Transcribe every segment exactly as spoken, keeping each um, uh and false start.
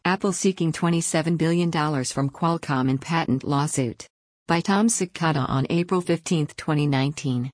Apple seeking twenty-seven billion dollars from Qualcomm in patent lawsuit. By Tom Cicada on April fifteenth, twenty nineteen.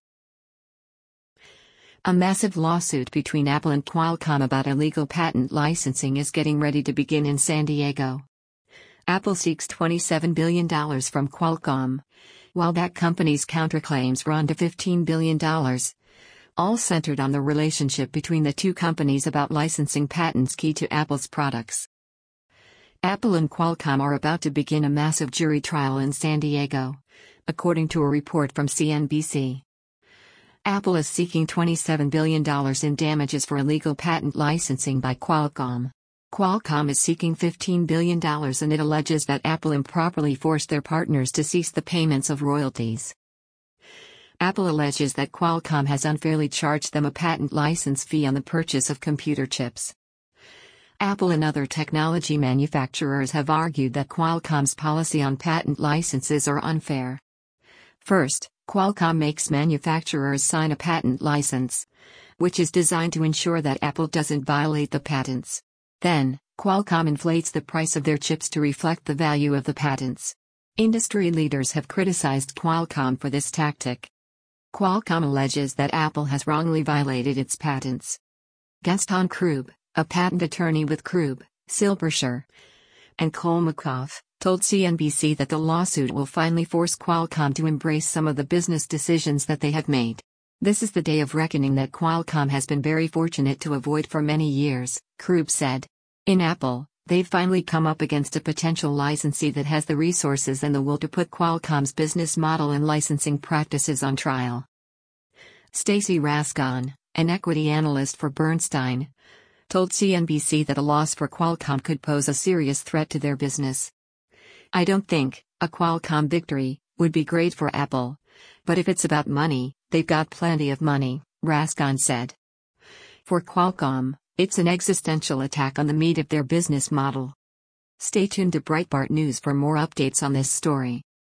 A massive lawsuit between Apple and Qualcomm about illegal patent licensing is getting ready to begin in San Diego. Apple seeks twenty-seven billion dollars from Qualcomm, while that company's counterclaims run to fifteen billion dollars, all centered on the relationship between the two companies about licensing patents key to Apple's products. Apple and Qualcomm are about to begin a massive jury trial in San Diego, according to a report from C N B C. Apple is seeking twenty-seven billion dollars in damages for illegal patent licensing by Qualcomm. Qualcomm is seeking fifteen billion dollars, and it alleges that Apple improperly forced their partners to cease the payments of royalties. Apple alleges that Qualcomm has unfairly charged them a patent license fee on the purchase of computer chips. Apple and other technology manufacturers have argued that Qualcomm's policy on patent licenses are unfair. First, Qualcomm makes manufacturers sign a patent license, which is designed to ensure that Apple doesn't violate the patents. Then, Qualcomm inflates the price of their chips to reflect the value of the patents. Industry leaders have criticized Qualcomm for this tactic. Qualcomm alleges that Apple has wrongly violated its patents. Gaston Krug, a patent attorney with Krug, Silbershire, and Kolmikov, told C N B C that the lawsuit will finally force Qualcomm to embrace some of the business decisions that they have made. This is the day of reckoning that Qualcomm has been very fortunate to avoid for many years, Krug said. In Apple, they've finally come up against a potential licensee that has the resources and the will to put Qualcomm's business model and licensing practices on trial. Stacy Rasgon, an equity analyst for Bernstein, told C N B C that a loss for Qualcomm could pose a serious threat to their business. I don't think a Qualcomm victory would be great for Apple, but if it's about money, they've got plenty of money, Rasgon said. For Qualcomm, it's an existential attack on the meat of their business model. Stay tuned to Breitbart News for more updates on this story.